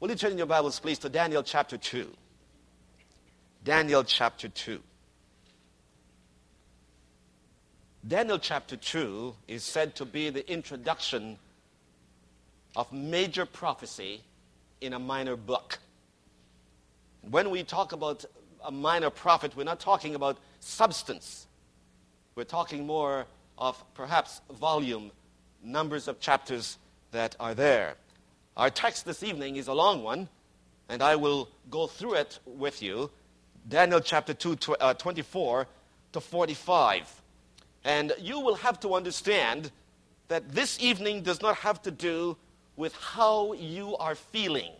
Will you turn in your Bibles, please, to Daniel chapter 2? Daniel chapter 2. Daniel chapter 2 is said to be the introduction of major prophecy in a minor book. When we talk about a minor prophet, we're not talking about substance. We're talking more of perhaps volume, numbers of chapters that are there. Our text this evening is a long one, and I will go through it with you. Daniel chapter 2, 24 to 45. And you will have to understand that this evening does not have to do with how you are feeling.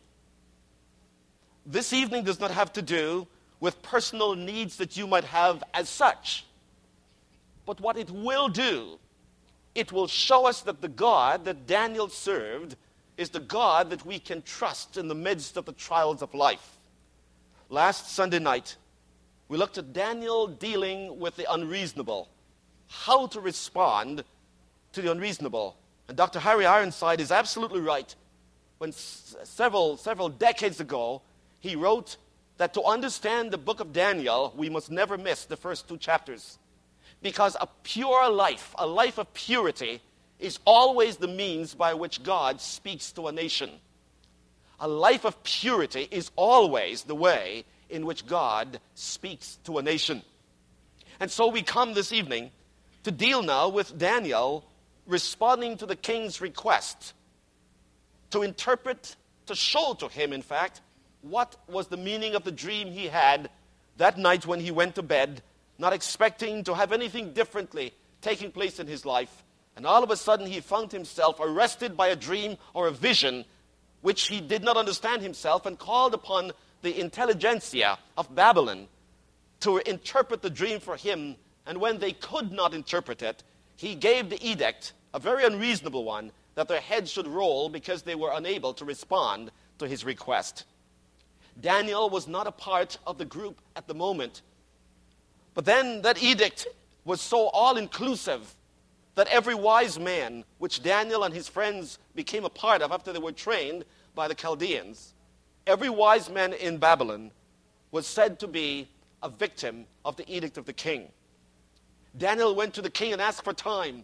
This evening does not have to do with personal needs that you might have as such. But what it will do, it will show us that the God that Daniel served is the God that we can trust in the midst of the trials of life. Last Sunday night, we looked at Daniel dealing with the unreasonable, how to respond to the unreasonable. And Dr. Harry Ironside is absolutely right. When several decades ago, he wrote that to understand the book of Daniel, we must never miss the first 2 chapters. Because a pure life, a life of purity, is always the means by which God speaks to a nation. A life of purity is always the way in which God speaks to a nation. And so we come this evening to deal now with Daniel responding to the king's request to interpret, to show to him, in fact, what was the meaning of the dream he had that night when he went to bed, not expecting to have anything differently taking place in his life. And all of a sudden he found himself arrested by a dream or a vision which he did not understand himself, and called upon the intelligentsia of Babylon to interpret the dream for him. And when they could not interpret it, he gave the edict, a very unreasonable one, that their heads should roll because they were unable to respond to his request. Daniel was not a part of the group at the moment. But then that edict was so all-inclusive that every wise man, which Daniel and his friends became a part of after they were trained by the Chaldeans, every wise man in Babylon was said to be a victim of the edict of the king. Daniel went to the king and asked for time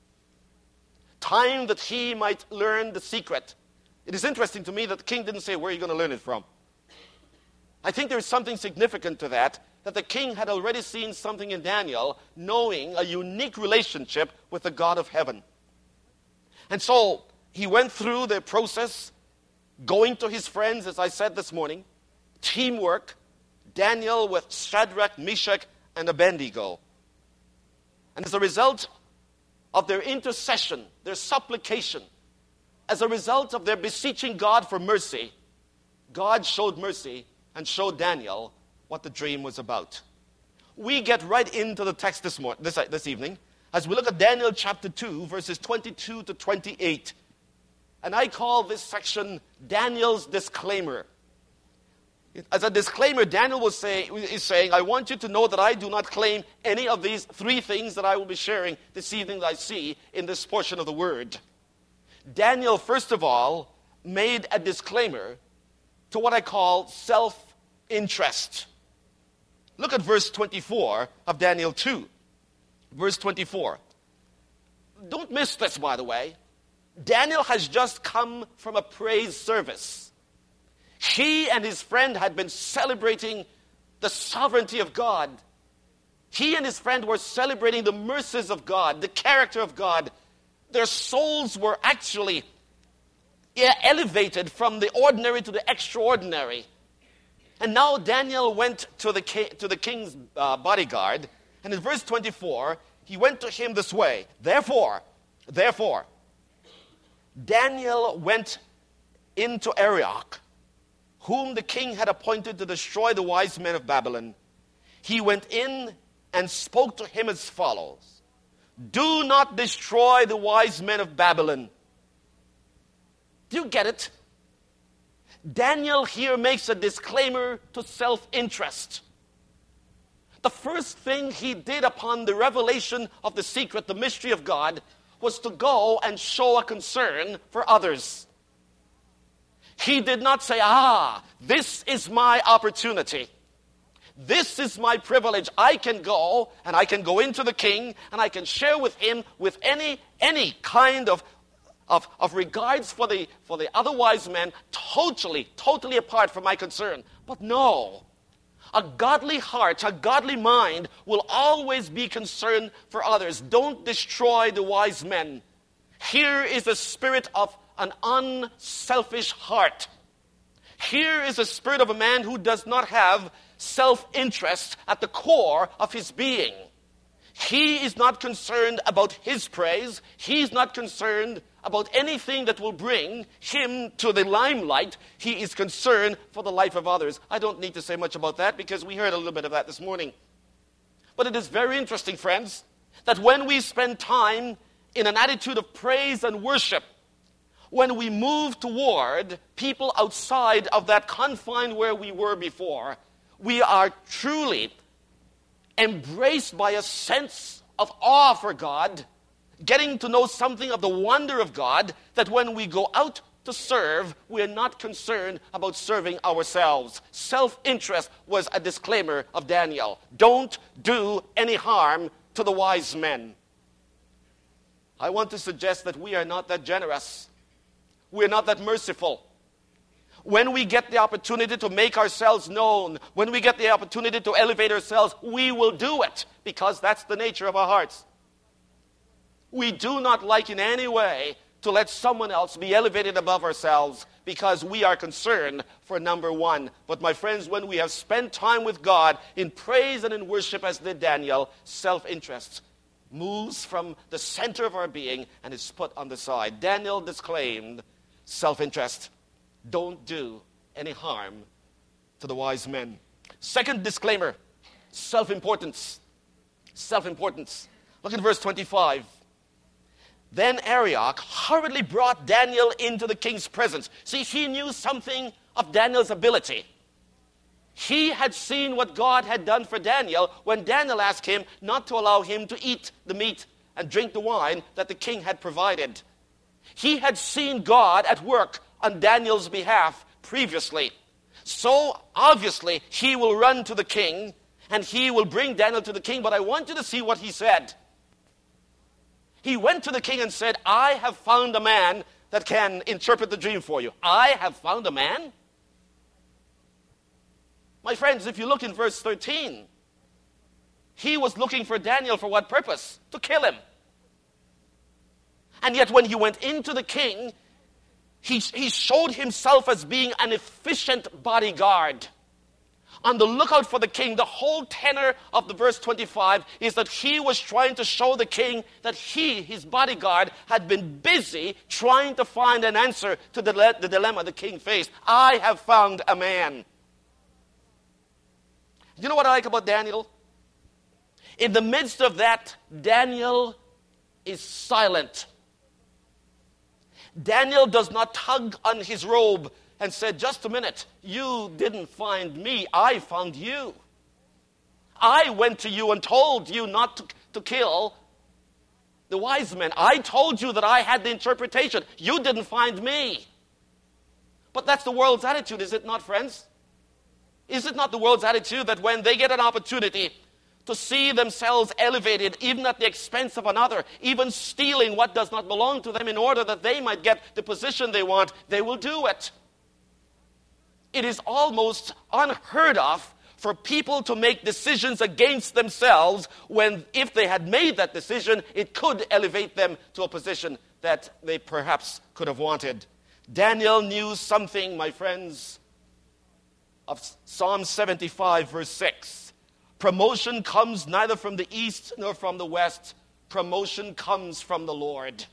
that he might learn the secret. It is interesting to me that the king didn't say, where are you going to learn it from? I think there is something significant to that the king had already seen something in Daniel, knowing a unique relationship with the God of heaven. And so he went through the process, going to his friends, as I said this morning, teamwork, Daniel with Shadrach, Meshach, and Abednego. And as a result of their intercession, their supplication, as a result of their beseeching God for mercy, God showed mercy and showed Daniel what the dream was about. We get right into the text this evening as we look at Daniel chapter 2, verses 22 to 28. And I call this section Daniel's disclaimer. As a disclaimer, Daniel is saying, I want you to know that I do not claim any of these 3 things that I will be sharing this evening that I see in this portion of the word. Daniel, first of all, made a disclaimer to what I call self-interest. Look at verse 24 of Daniel 2. Verse 24. Don't miss this, by the way. Daniel has just come from a praise service. He and his friend had been celebrating the sovereignty of God. He and his friend were celebrating the mercies of God, the character of God. Their souls were actually elevated from the ordinary to the extraordinary. And now Daniel went to the king's bodyguard, and in verse 24, he went to him this way. Therefore, Daniel went into Arioch, whom the king had appointed to destroy the wise men of Babylon. He went in and spoke to him as follows. Do not destroy the wise men of Babylon. Do you get it? Daniel here makes a disclaimer to self-interest. The first thing he did upon the revelation of the secret, the mystery of God, was to go and show a concern for others. He did not say, this is my opportunity. This is my privilege. I can go, and I can go into the king, and I can share with him with any kind of regards for the other wise men, totally apart from my concern. But no, a godly heart, a godly mind will always be concerned for others. Don't destroy the wise men. Here is the spirit of an unselfish heart. Here is the spirit of a man who does not have self-interest at the core of his being. He is not concerned about his praise. He's not concerned about anything that will bring him to the limelight. He is concerned for the life of others. I don't need to say much about that because we heard a little bit of that this morning. But it is very interesting, friends, that when we spend time in an attitude of praise and worship, when we move toward people outside of that confine where we were before, we are truly embraced by a sense of awe for God, getting to know something of the wonder of God, that when we go out to serve, we are not concerned about serving ourselves. Self-interest was a disclaimer of Daniel. Don't do any harm to the wise men. I want to suggest that we are not that generous. We're not that merciful. When we get the opportunity to make ourselves known, when we get the opportunity to elevate ourselves, we will do it because that's the nature of our hearts. We do not like in any way to let someone else be elevated above ourselves because we are concerned for number one. But my friends, when we have spent time with God in praise and in worship as did Daniel, self-interest moves from the center of our being and is put on the side. Daniel disclaimed self-interest. Don't do any harm to the wise men. Second disclaimer, self-importance. Self-importance. Look at verse 25. Then Arioch hurriedly brought Daniel into the king's presence. See, he knew something of Daniel's ability. He had seen what God had done for Daniel when Daniel asked him not to allow him to eat the meat and drink the wine that the king had provided. He had seen God at work on Daniel's behalf previously. So obviously he will run to the king and he will bring Daniel to the king. But I want you to see what he said. He went to the king and said, I have found a man that can interpret the dream for you. I have found a man? My friends, if you look in verse 13, he was looking for Daniel for what purpose? To kill him. And yet when he went into the king, he showed himself as being an efficient bodyguard. On the lookout for the king, the whole tenor of the verse 25 is that he was trying to show the king that he, his bodyguard, had been busy trying to find an answer to the dilemma the king faced. I have found a man. You know what I like about Daniel? In the midst of that, Daniel is silent. Daniel does not tug on his robe and said, just a minute, you didn't find me, I found you. I went to you and told you not to kill the wise men. I told you that I had the interpretation. You didn't find me. But that's the world's attitude, is it not, friends? Is it not the world's attitude that when they get an opportunity to see themselves elevated, even at the expense of another, even stealing what does not belong to them in order that they might get the position they want, they will do it? It is almost unheard of for people to make decisions against themselves when, if they had made that decision, it could elevate them to a position that they perhaps could have wanted. Daniel knew something, my friends, of Psalm 75, verse 6. Promotion comes neither from the east nor from the west. Promotion comes from the Lord.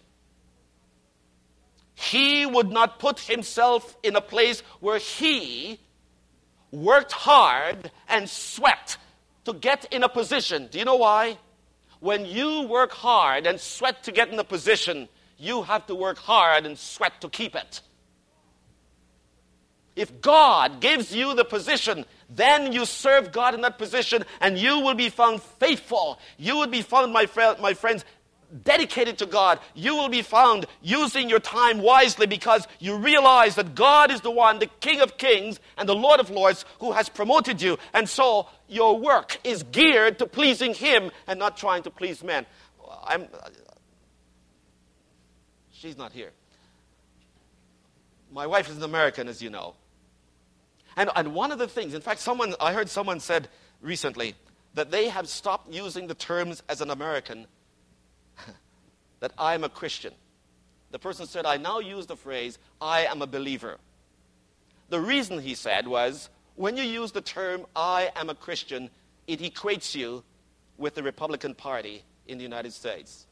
He would not put himself in a place where he worked hard and sweat to get in a position. Do you know why? When you work hard and sweat to get in a position, you have to work hard and sweat to keep it. If God gives you the position, then you serve God in that position and you will be found faithful. You will be found, my friends, dedicated to God. You will be found using your time wisely because you realize that God is the one, the King of Kings and the Lord of Lords, who has promoted you. And so your work is geared to pleasing Him and not trying to please men. She's not here. My wife is an American, as you know. And one of the things, in fact, I heard someone said recently that they have stopped using the terms as an American that I am a Christian. The person said, I now use the phrase, I am a believer. The reason, he said, was when you use the term, I am a Christian, it equates you with the Republican Party in the United States.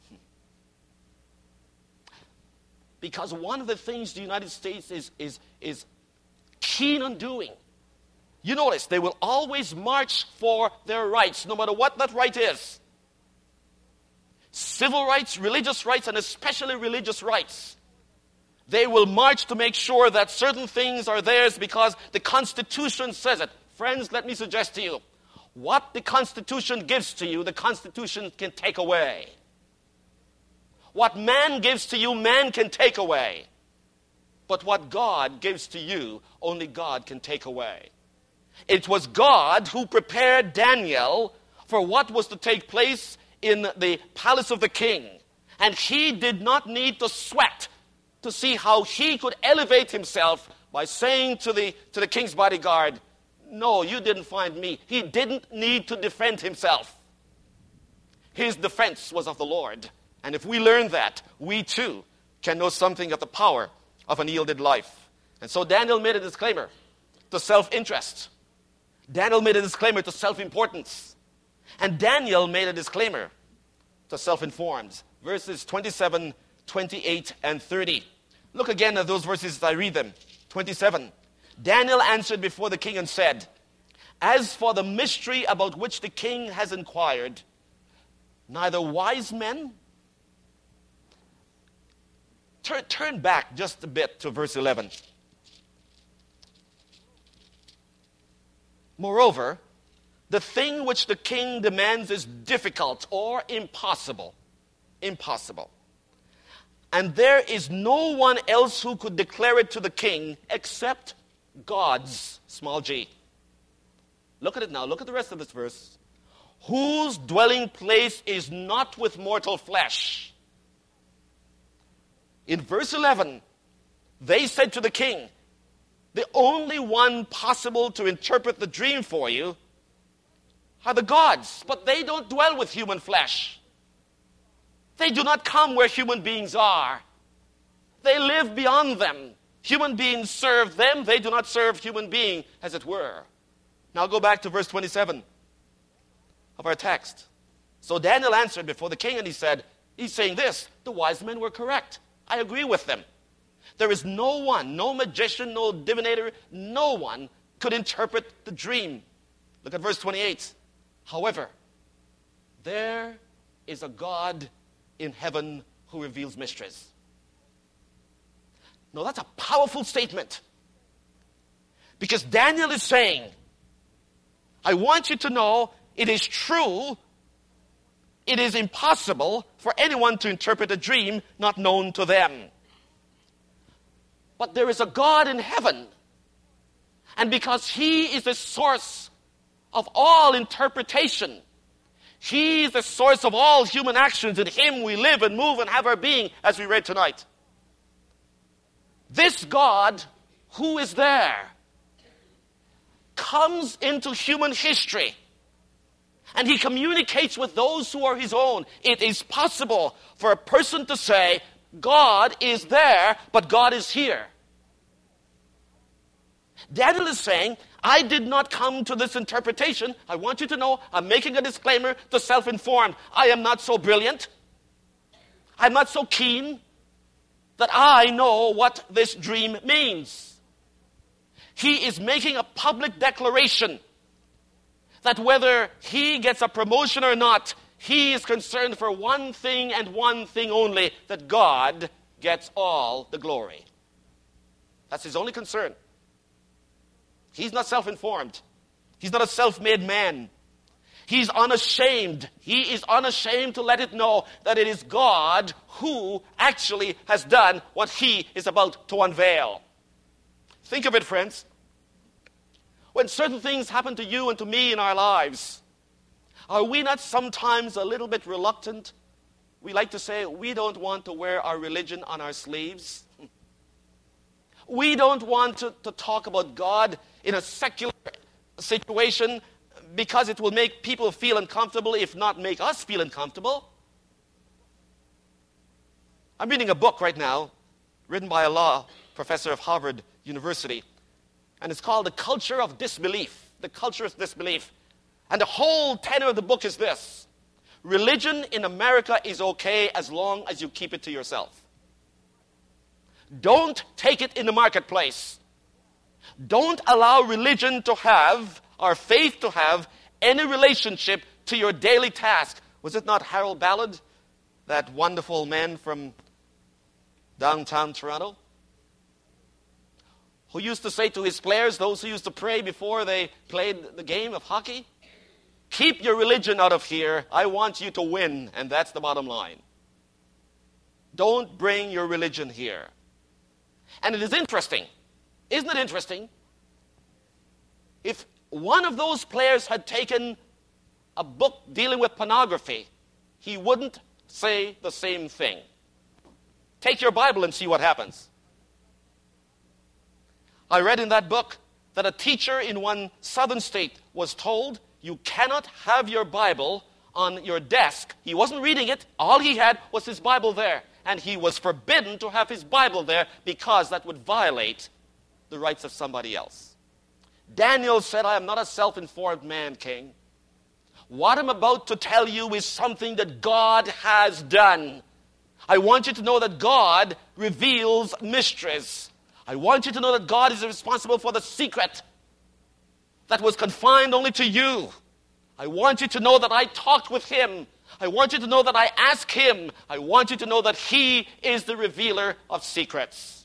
Because one of the things the United States is keen on doing, you notice, they will always march for their rights, no matter what that right is. Civil rights, religious rights, and especially religious rights. They will march to make sure that certain things are theirs because the Constitution says it. Friends, let me suggest to you, what the Constitution gives to you, the Constitution can take away. What man gives to you, man can take away. But what God gives to you, only God can take away. It was God who prepared Daniel for what was to take place in the palace of the king. And he did not need to sweat to see how he could elevate himself by saying to the king's bodyguard, no, you didn't find me. He didn't need to defend himself. His defense was of the Lord. And if we learn that, we too can know something of the power of an yielded life. And so Daniel made a disclaimer to self-interest. Daniel made a disclaimer to self-importance. And Daniel made a disclaimer to self-informed. Verses 27, 28, and 30. Look again at those verses as I read them. 27. Daniel answered before the king and said, as for the mystery about which the king has inquired, neither wise men... Turn back just a bit to verse 11. Moreover, the thing which the king demands is difficult or impossible. Impossible. And there is no one else who could declare it to the king except God's, small g. Look at it now. Look at the rest of this verse. Whose dwelling place is not with mortal flesh. In verse 11, they said to the king, the only one possible to interpret the dream for you are the gods, but they don't dwell with human flesh. They do not come where human beings are. They live beyond them. Human beings serve them. They do not serve human being, as it were. Now go back to verse 27 of our text. So Daniel answered before the king and he's saying this, the wise men were correct. I agree with them. There is no one, no magician, no divinator, no one could interpret the dream. Look at verse 28. However, there is a God in heaven who reveals mysteries. Now that's a powerful statement. Because Daniel is saying, I want you to know it is true. It is impossible for anyone to interpret a dream not known to them. But there is a God in heaven. And because He is the source of all interpretation, He is the source of all human actions. In Him we live and move and have our being, as we read tonight. This God, who is there, comes into human history. And He communicates with those who are His own. It is possible for a person to say, God is there, but God is here. Daniel is saying, I did not come to this interpretation. I want you to know, I'm making a disclaimer to self-informed. I am not so brilliant. I'm not so keen that I know what this dream means. He is making a public declaration that whether he gets a promotion or not, he is concerned for one thing and one thing only, that God gets all the glory. That's his only concern. He's not self-informed. He's not a self-made man. He's unashamed. He is unashamed to let it know that it is God who actually has done what he is about to unveil. Think of it, friends. When certain things happen to you and to me in our lives, are we not sometimes a little bit reluctant? We like to say we don't want to wear our religion on our sleeves. We don't want to talk about God in a secular situation because it will make people feel uncomfortable, if not make us feel uncomfortable. I'm reading a book right now written by a law professor of Harvard University, and it's called The Culture of Disbelief. The Culture of Disbelief. And the whole tenor of the book is this: religion in America is okay as long as you keep it to yourself. Don't take it in the marketplace. Don't allow religion to have, or faith to have, any relationship to your daily task. Was it not Harold Ballard, that wonderful man from downtown Toronto, who used to say to his players, those who used to pray before they played the game of hockey, keep your religion out of here. I want you to win, and that's the bottom line. Don't bring your religion here. And it is interesting, isn't it interesting? If one of those players had taken a book dealing with pornography, he wouldn't say the same thing. Take your Bible and see what happens. I read in that book that a teacher in one southern state was told, you cannot have your Bible on your desk. He wasn't reading it. All he had was his Bible there. And he was forbidden to have his Bible there because that would violate the rights of somebody else. Daniel said, I am not a self-informed man, king. What I'm about to tell you is something that God has done. I want you to know that God reveals mysteries. I want you to know that God is responsible for the secret that was confined only to you. I want you to know that I talked with him. I want you to know that I asked him. I want you to know that he is the revealer of secrets.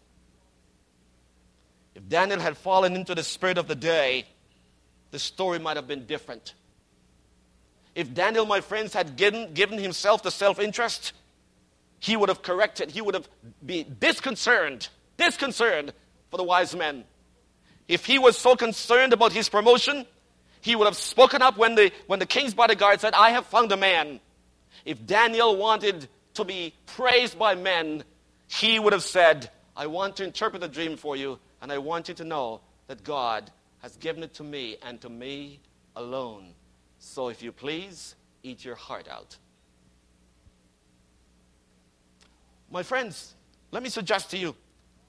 If Daniel had fallen into the spirit of the day, the story might have been different. If Daniel, my friends, had given himself to self-interest, he would have corrected, he would have been disconcerted for the wise men. If he was so concerned about his promotion, he would have spoken up when the king's bodyguard said, I have found a man. If Daniel wanted to be praised by men, he would have said, I want to interpret the dream for you, and I want you to know that God has given it to me and to me alone. So if you please, eat your heart out. My friends, let me suggest to you,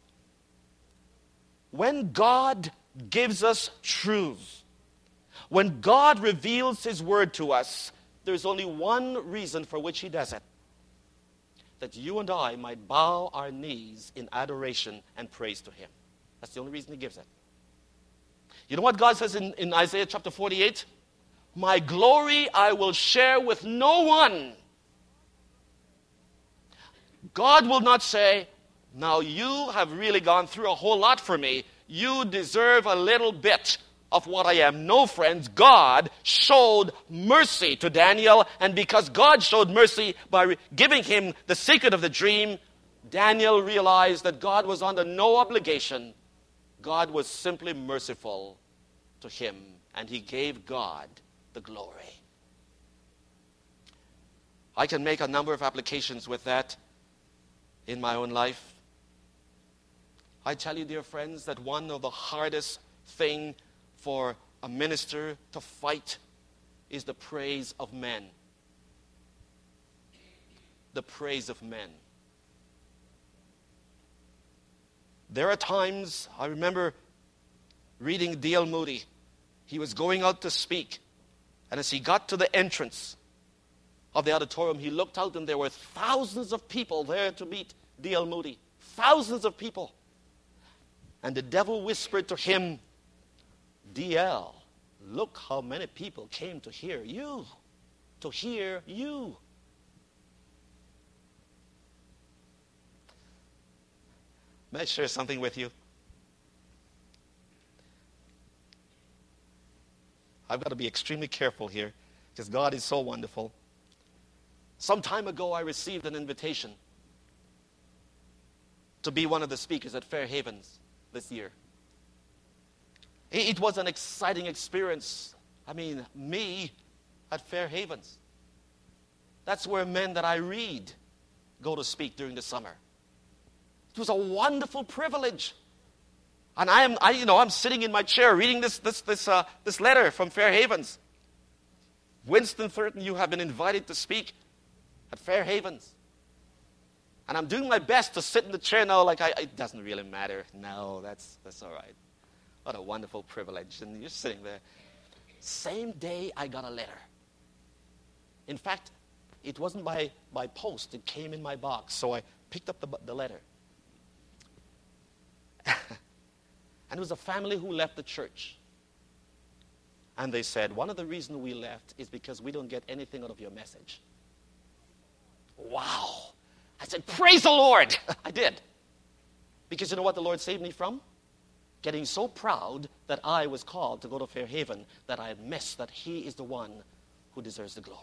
when God gives us truth, when God reveals his word to us, there's only one reason for which he does it. That you and I might bow our knees in adoration and praise to him. That's the only reason he gives it. You know what God says in Isaiah chapter 48? My glory I will share with no one. God will not say, now you have really gone through a whole lot for me. You deserve a little bit of what I am. No, friends, God showed mercy to Daniel, and because God showed mercy by giving him the secret of the dream, Daniel realized that God was under no obligation. God was simply merciful to him, and he gave God the glory. I can make a number of applications with that in my own life. I tell you, dear friends, that one of the hardest things for a minister to fight is the praise of men. The praise of men. There are times, I remember reading D.L. Moody. He was going out to speak, and as he got to the entrance of the auditorium, he looked out and there were thousands of people there to meet D.L. Moody. Thousands of people. And the devil whispered to him, D.L., look how many people came to hear you. To hear you. May I share something with you? I've got to be extremely careful here because God is so wonderful. Some time ago, I received an invitation to be one of the speakers at Fair Havens this year. It was an exciting experience. I mean, me at Fair Havens. That's where men that I read go to speak during the summer. It was a wonderful privilege. And I'm sitting in my chair reading this letter from Fair Havens. Winston Thurton, you have been invited to speak at Fair Havens. And I'm doing my best to sit in the chair now like it doesn't really matter. No, that's all right. What a wonderful privilege. And you're sitting there. Same day I got a letter. In fact, it wasn't by post. It came in my box. So I picked up the letter. And it was a family who left the church. And they said, one of the reasons we left is because we don't get anything out of your message. Wow. I said, praise the Lord. I did. Because you know what the Lord saved me from? Getting so proud that I was called to go to Fair Haven that I had missed that He is the one who deserves the glory.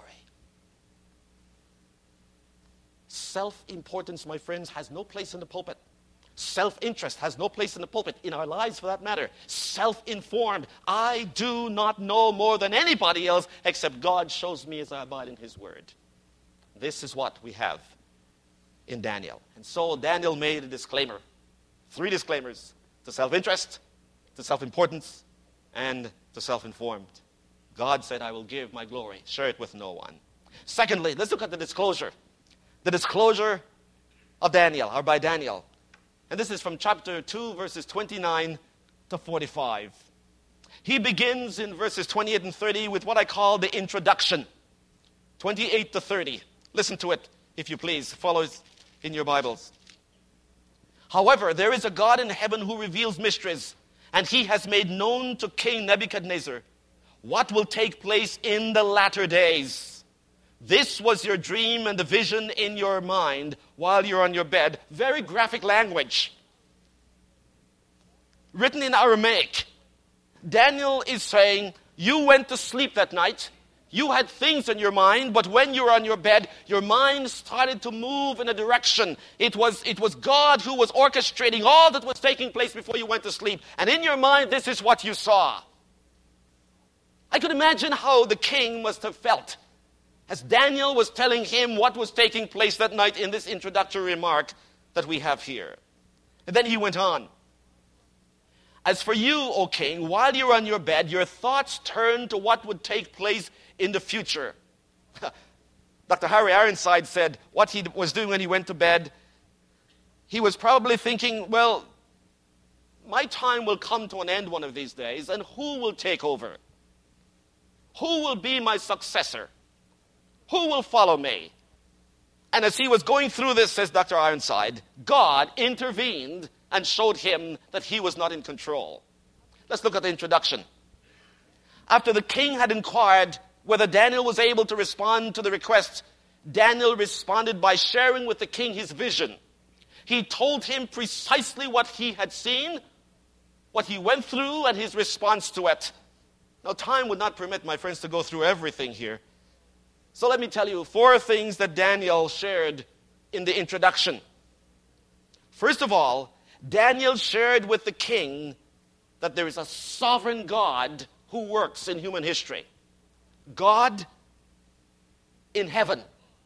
Self-importance, my friends, has no place in the pulpit. Self-interest has no place in the pulpit, in our lives for that matter. Self-informed. I do not know more than anybody else except God shows me as I abide in His Word. This is what we have in Daniel. And so Daniel made a disclaimer. 3 disclaimers. To self-interest, to self-importance, and to self-informed. God said, I will give my glory. Share it with no one. Secondly, let's look at the disclosure. The disclosure of Daniel, or by Daniel. And this is from chapter 2, verses 29 to 45. He begins in verses 28 and 30 with what I call the introduction. 28 to 30. Listen to it, if you please. Follow it in your Bibles. However, there is a God in heaven who reveals mysteries, and He has made known to King Nebuchadnezzar what will take place in the latter days. This was your dream and the vision in your mind while you're on your bed. Very graphic language. Written in Aramaic. Daniel is saying, you went to sleep that night. You had things in your mind, but when you were on your bed, your mind started to move in a direction. It was God who was orchestrating all that was taking place before you went to sleep. And in your mind, this is what you saw. I could imagine how the king must have felt as Daniel was telling him what was taking place that night in this introductory remark that we have here. And then he went on. As for you, O king, while you're on your bed, your thoughts turn to what would take place in the future. Dr. Harry Ironside said what he was doing when he went to bed, he was probably thinking, well, my time will come to an end one of these days, and who will take over? Who will be my successor? Who will follow me? And as he was going through this, says Dr. Ironside, God intervened and showed him that He was not in control. Let's look at the introduction. After the king had inquired whether Daniel was able to respond to the request, Daniel responded by sharing with the king his vision. He told him precisely what he had seen, what he went through, and his response to it. Now, time would not permit, my friends, to go through everything here. So let me tell you 4 things that Daniel shared in the introduction. First of all, Daniel shared with the king that there is a sovereign God who works in human history. God in heaven.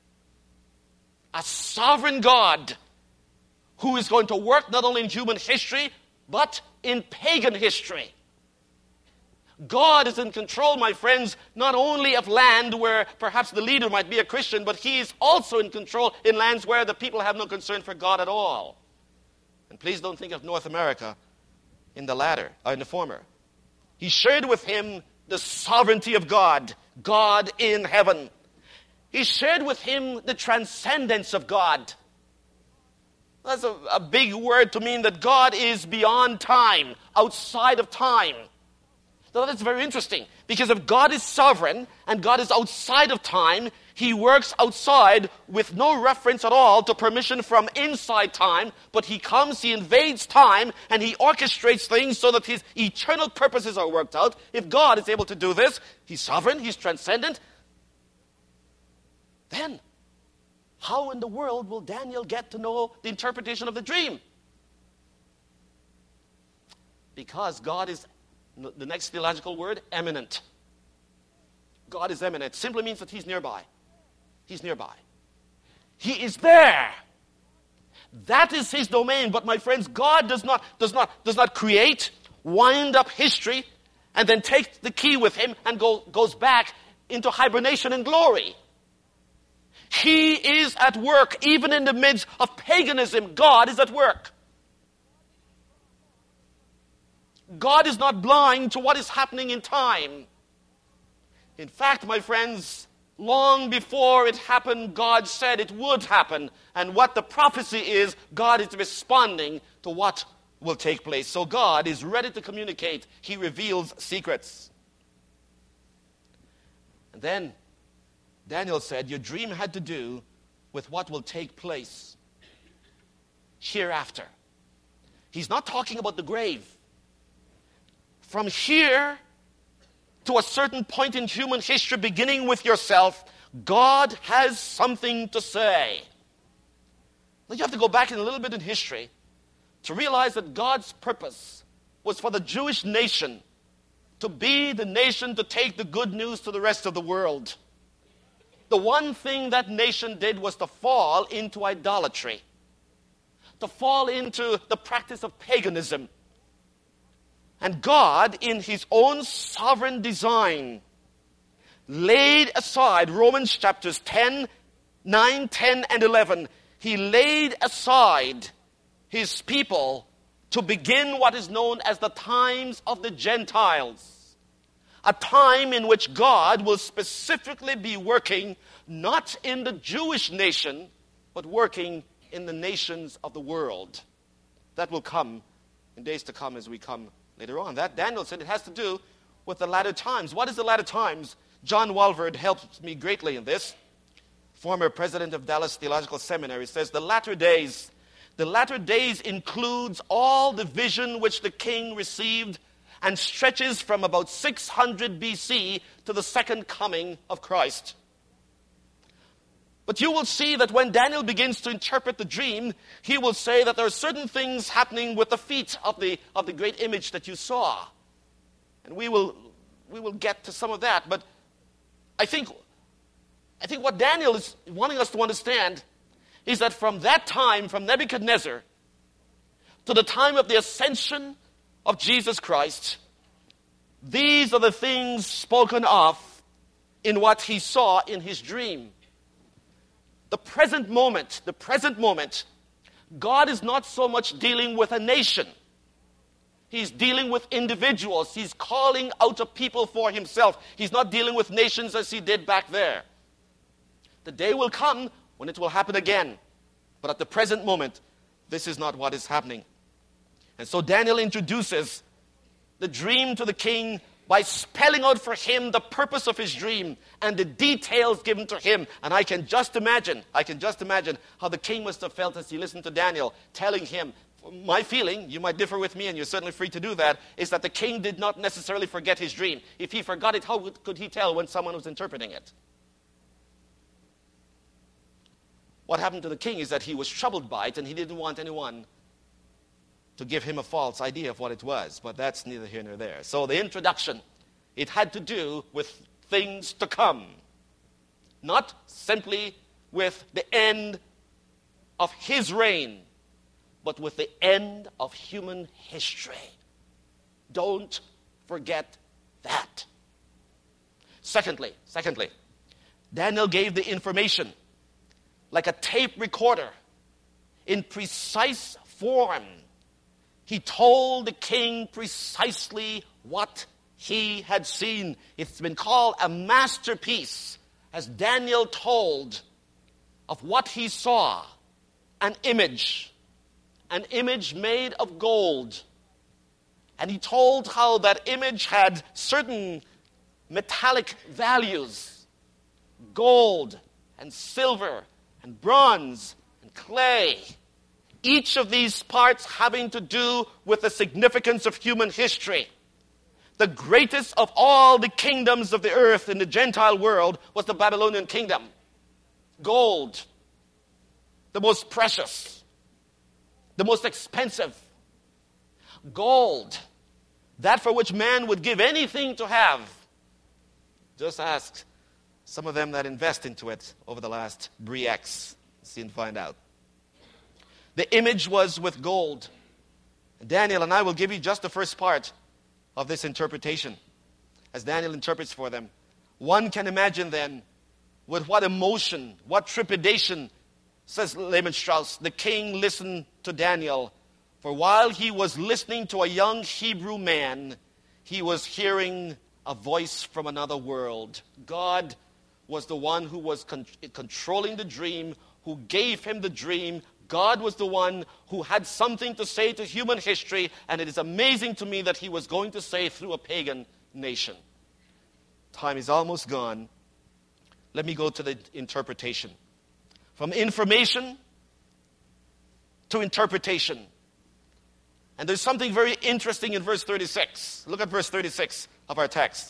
A sovereign God who is going to work not only in human history, but in pagan history. God is in control, my friends, not only of land where perhaps the leader might be a Christian, but He is also in control in lands where the people have no concern for God at all. And please don't think of North America in the former. He shared with him the sovereignty of God, God in heaven. He shared with him the transcendence of God. That's a big word to mean that God is beyond time, outside of time. Now that's very interesting, because if God is sovereign and God is outside of time, He works outside with no reference at all to permission from inside time, but He comes, He invades time, and He orchestrates things so that His eternal purposes are worked out. If God is able to do this, He's sovereign, He's transcendent, then how in the world will Daniel get to know the interpretation of the dream? Because God is, the next theological word, eminent. God is eminent. Simply means that he's nearby. He's nearby. He is there. That is his domain. But my friends, God does not create, wind up history, and then take the key with him and goes back into hibernation and glory. He is at work. Even in the midst of paganism, God is at work. God is not blind to what is happening in time. In fact, my friends, long before it happened, God said it would happen. And what the prophecy is, God is responding to what will take place. So God is ready to communicate. He reveals secrets. And then Daniel said, your dream had to do with what will take place hereafter. He's not talking about the grave. From here to a certain point in human history, beginning with yourself, God has something to say. Now you have to go back in a little bit in history to realize that God's purpose was for the Jewish nation to be the nation to take the good news to the rest of the world. The one thing that nation did was to fall into idolatry, to fall into the practice of paganism. And God, in his own sovereign design, laid aside, Romans chapters 10, 9, 10, and 11, he laid aside his people to begin what is known as the times of the Gentiles. A time in which God will specifically be working not in the Jewish nation, but working in the nations of the world. That will come in days to come as we come later on. That Daniel said it has to do with the latter times. What is the latter times? John Walvoord helps me greatly in this. Former president of Dallas Theological Seminary says the latter days includes all the vision which the king received and stretches from about 600 BC to the second coming of Christ. But you will see that when Daniel begins to interpret the dream, he will say that there are certain things happening with the feet of the great image that you saw. And we will get to some of that. But I think what Daniel is wanting us to understand is that from that time, from Nebuchadnezzar to the time of the ascension of Jesus Christ, these are the things spoken of in what he saw in his dream. The present moment, God is not so much dealing with a nation. He's dealing with individuals. He's calling out a people for himself. He's not dealing with nations as he did back there. The day will come when it will happen again. But at the present moment, this is not what is happening. And so Daniel introduces the dream to the king by spelling out for him the purpose of his dream and the details given to him. And I can just imagine how the king must have felt as he listened to Daniel telling him. My feeling, you might differ with me and you're certainly free to do that, is that the king did not necessarily forget his dream. If he forgot it, how could he tell when someone was interpreting it? What happened to the king is that he was troubled by it and he didn't want anyone to give him a false idea of what it was. But that's neither here nor there. So the introduction, it had to do with things to come. Not simply with the end of his reign, but with the end of human history. Don't forget that. Secondly, Daniel gave the information like a tape recorder in precise form. He told the king precisely what he had seen. It's been called a masterpiece, as Daniel told of what he saw. An image made of gold. And he told how that image had certain metallic values: gold and silver and bronze and clay. Each of these parts having to do with the significance of human history. The greatest of all the kingdoms of the earth in the Gentile world was the Babylonian kingdom. gold, the most precious, the most expensive. Gold, that for which man would give anything to have. Just ask some of them that invest into it over the last Bre-X. See and find out. The image was with gold. Daniel and I will give you just the first part of this interpretation as Daniel interprets for them. One can imagine then with what emotion, what trepidation, says Lehman Strauss, the king listened to Daniel. For while he was listening to a young Hebrew man, he was hearing a voice from another world. God was the one who was controlling the dream, who gave him the dream. God was the one who had something to say to human history, and it is amazing to me that he was going to say through a pagan nation. Time is almost gone. Let me go to the interpretation. From information to interpretation. And there's something very interesting in verse 36. Look at verse 36 of our text.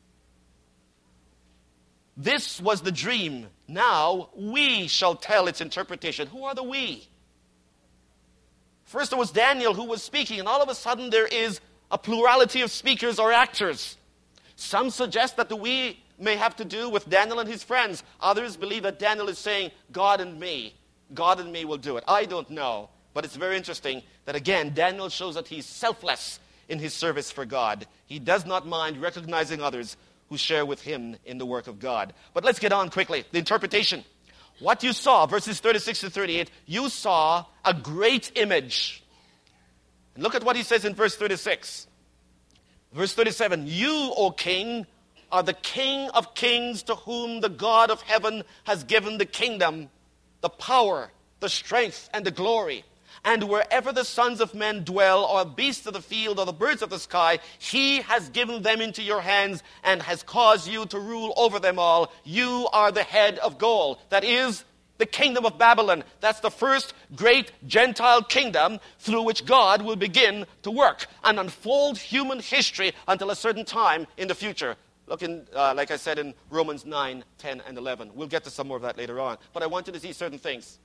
This was the dream. Now we shall tell its interpretation. Who are the we? First it was Daniel who was speaking, and all of a sudden there is a plurality of speakers or actors. Some suggest that the we may have to do with Daniel and his friends. Others believe that Daniel is saying, God and me. God and me will do it. I don't know. But it's very interesting that, again, Daniel shows that he's selfless in his service for God. He does not mind recognizing others who share with him in the work of God. But let's get on quickly. The interpretation. What you saw, verses 36 to 38, you saw a great image. And look at what he says in verse 36. Verse 37, you, O king, are the King of kings to whom the God of heaven has given the kingdom, the power, the strength, and the glory. And wherever the sons of men dwell, or beasts of the field, or the birds of the sky, he has given them into your hands and has caused you to rule over them all. You are the head of gold. That is the kingdom of Babylon. That's the first great Gentile kingdom through which God will begin to work and unfold human history until a certain time in the future. Look in, like I said, in Romans 9, 10, and 11. We'll get to some more of that later on. But I want you to see certain things.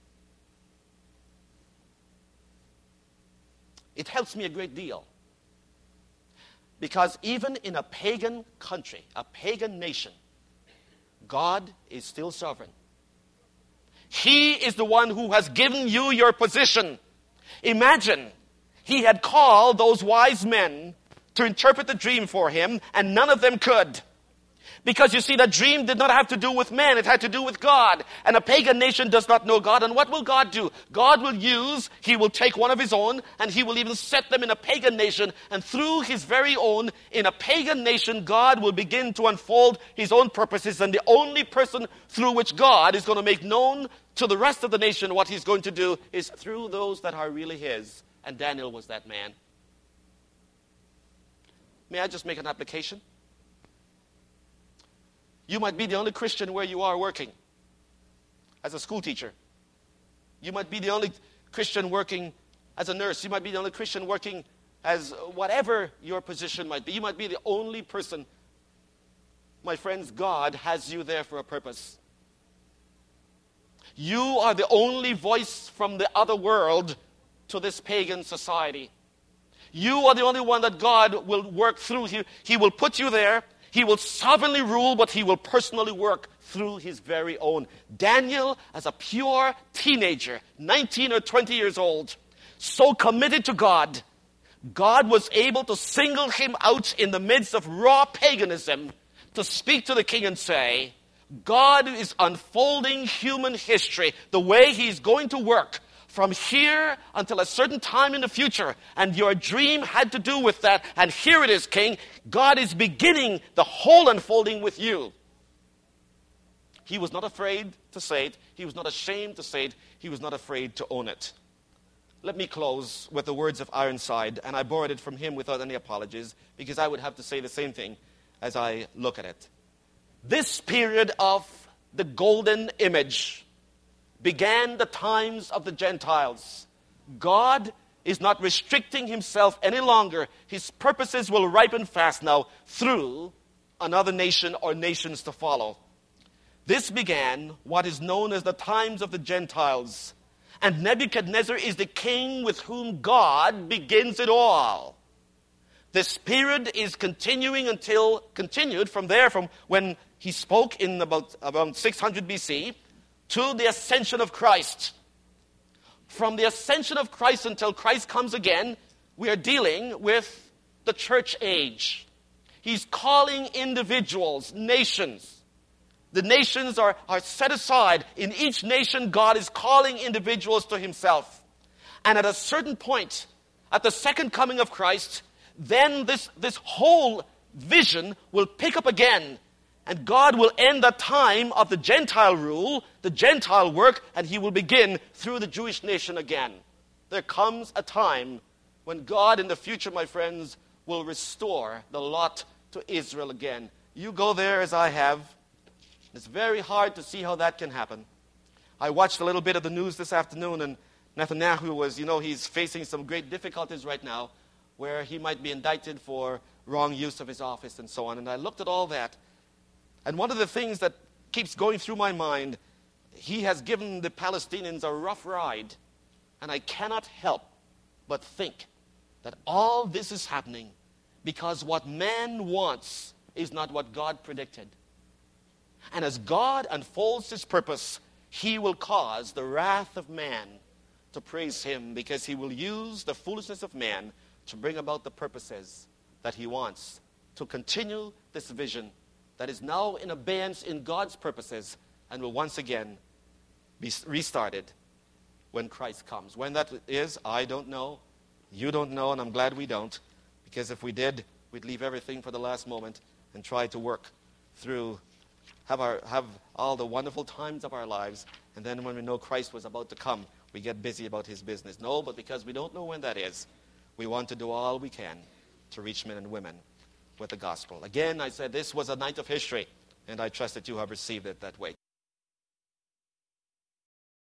It helps me a great deal. Because even in a pagan country, a pagan nation, God is still sovereign. He is the one who has given you your position. Imagine, he had called those wise men to interpret the dream for him, and none of them could. Because you see, that dream did not have to do with man, it had to do with God. And a pagan nation does not know God. And what will God do? God will he will take one of his own, and he will even set them in a pagan nation. And through his very own, in a pagan nation, God will begin to unfold his own purposes. And the only person through which God is going to make known to the rest of the nation what he's going to do is through those that are really his. And Daniel was that man. May I just make an application? You might be the only Christian where you are working as a school teacher. You might be the only Christian working as a nurse. You might be the only Christian working as whatever your position might be. You might be the only person. My friends, God has you there for a purpose. You are the only voice from the other world to this pagan society. You are the only one that God will work through. He will put you there. He will sovereignly rule, but he will personally work through his very own. Daniel, as a pure teenager, 19 or 20 years old, so committed to God, God was able to single him out in the midst of raw paganism to speak to the king and say, God is unfolding human history the way he's going to work from here until a certain time in the future. And your dream had to do with that. And here it is, king. God is beginning the whole unfolding with you. He was not afraid to say it. He was not ashamed to say it. He was not afraid to own it. Let me close with the words of Ironside. And I borrowed it from him without any apologies, because I would have to say the same thing as I look at it. This period of the golden image began the times of the Gentiles. God is not restricting himself any longer. His purposes will ripen fast now through another nation or nations to follow. This began what is known as the times of the Gentiles. And Nebuchadnezzar is the king with whom God begins it all. This period is continued from when he spoke in around 600 BC to the ascension of Christ. From the ascension of Christ until Christ comes again, we are dealing with the church age. He's calling individuals, nations. The nations are set aside. In each nation, God is calling individuals to himself. And at a certain point, at the second coming of Christ, then this whole vision will pick up again. And God will end the time of the Gentile rule, the Gentile work, and he will begin through the Jewish nation again. There comes a time when God in the future, my friends, will restore the lot to Israel again. You go there as I have. It's very hard to see how that can happen. I watched a little bit of the news this afternoon, and Netanyahu was, he's facing some great difficulties right now where he might be indicted for wrong use of his office and so on. And I looked at all that. And one of the things that keeps going through my mind, he has given the Palestinians a rough ride. And I cannot help but think that all this is happening because what man wants is not what God predicted. And as God unfolds his purpose, he will cause the wrath of man to praise him, because he will use the foolishness of man to bring about the purposes that he wants, to continue this vision that is now in abeyance in God's purposes and will once again be restarted when Christ comes. When that is, I don't know. You don't know, and I'm glad we don't, because if we did, we'd leave everything for the last moment and try to work through, have all the wonderful times of our lives, and then when we know Christ was about to come, we get busy about his business. No, but because we don't know when that is, we want to do all we can to reach men and women with the gospel. Again, I said this was a night of history, and I trust that you have received it that way.